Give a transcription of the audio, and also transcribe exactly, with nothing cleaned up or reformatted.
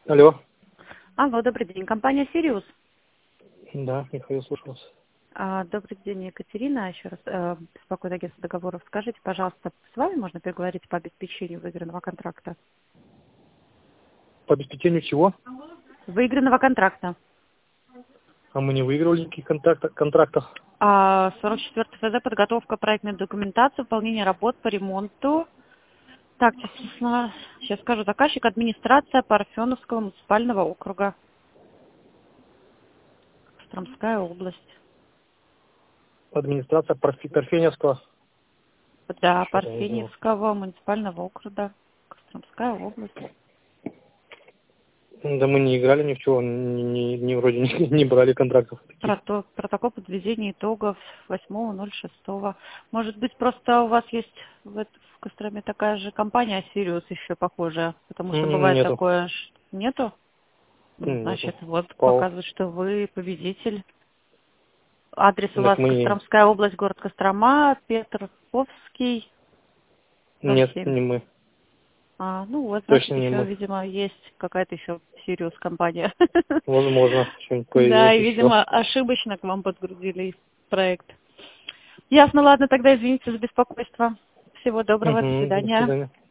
Алло. Алло, добрый день. Компания «Сириус». Да, Михаил, слушаю вас. А, Добрый день, Екатерина. Еще раз э, беспокоит агентство договоров. Скажите, пожалуйста, с вами можно переговорить по обеспечению выигранного контракта? По обеспечению чего? Выигранного контракта. А мы не выигрывали никаких контрактов. контрактов. А, сорок четвёртый ФЗ, подготовка проектной документации, выполнение работ по ремонту. Так, сейчас, сейчас скажу. Заказчик — администрация Парфеновского муниципального округа. Костромская область. Администрация Парфи- Парфеневского. Да, Что-то я не знаю. Парфеневского муниципального округа. Костромская область. Да мы не играли ни в чего, ни, ни- ни вроде не, не брали контрактов таких. Прото- Протокол подведения итогов восьмого ноль шестого. Может быть, просто у вас есть в, эт- в Костроме такая же компания «Сириус» еще похожая? Потому что М, бывает Нету. такое, ш- нету? Ну, Нету. значит, вот Пау. показывает, что вы победитель. Адрес у Так вас мы... Костромская область, город Кострома, Петровский, дом Нет, семь. не мы. А, ну вот, значит, Точно не еще, мы. видимо, есть какая-то еще «Сириус» компания. Возможно, что-нибудь Да, появилось и, еще. видимо, ошибочно к вам подгрузили проект. Ясно, ладно, тогда извините за беспокойство. Всего доброго, до Угу, до свидания. свидания.